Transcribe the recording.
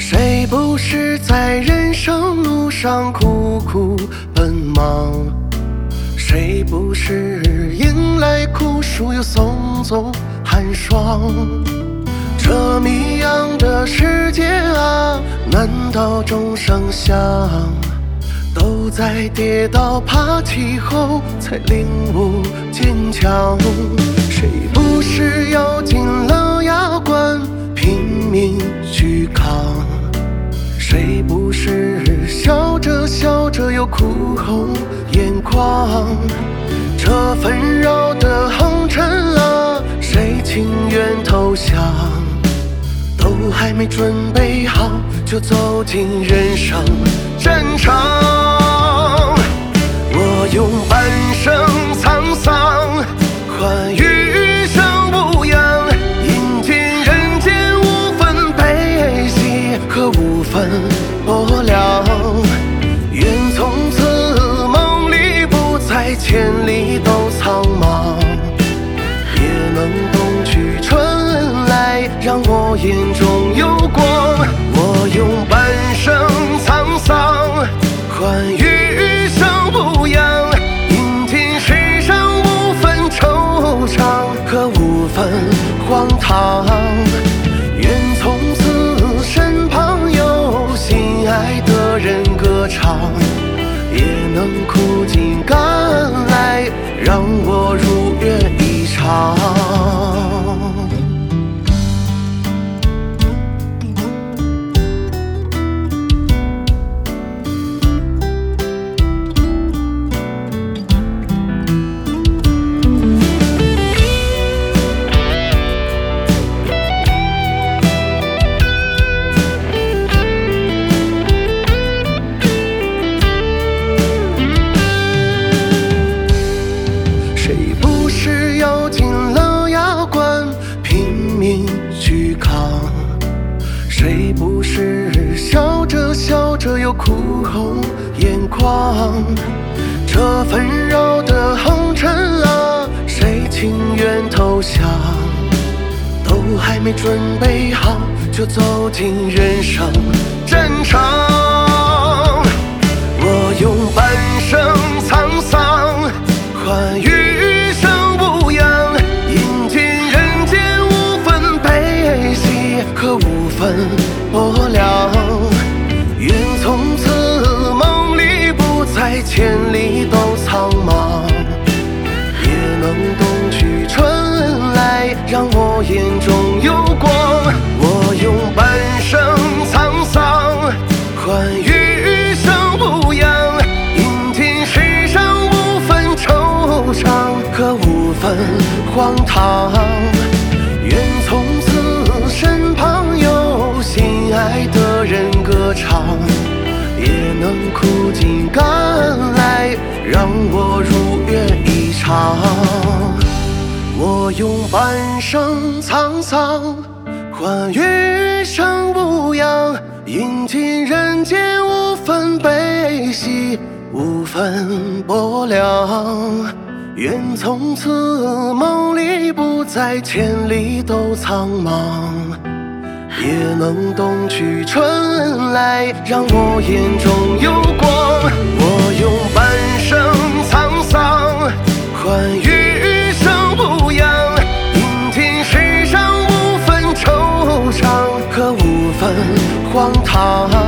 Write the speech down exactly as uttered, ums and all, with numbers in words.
谁不是在人生路上苦苦奔忙？谁不是迎来酷暑又送走寒霜？这迷样的世界啊，难道众生相都在跌倒爬起后才领悟坚强？谁不是咬紧了牙关拼命去扛？谁不是笑着笑着又哭红眼眶？这纷扰的红尘啊，谁情愿投降？都还没准备好，就走进人生战场。我用半生沧桑换余生无恙，饮尽人间无分悲喜和无分薄凉。愿从此梦里不再千里都苍茫，也能懂去春来，让我眼中有光。我用半生沧桑换余生无恙，饮尽世上无分惆怅和无分荒唐。愿从此身旁有心爱的人歌唱，也能苦尽甘来，让我如愿以偿。谁不是笑着笑着又哭红眼眶？这纷扰的红尘啊，谁情愿投降？都还没准备好，就走进人生战场。我用半生沧桑换余生无恙，饮尽人间无分悲喜和无分薄凉。愿从此梦里不再千里都苍茫，也能懂去春来，让我眼中有光。我用半生沧桑换余生无恙，饮尽世上无分惆怅和无分荒唐。愿从此身旁有心爱的人歌唱，也能苦尽甘来，让我如愿以偿。我用半生沧桑换余生无恙，饮尽人间无分悲喜无分薄凉。愿从此梦里不再千里都苍茫，也能懂去春来，让我眼中有光。我用半生沧桑换余生无恙，饮尽世上无分惆怅和无分荒唐。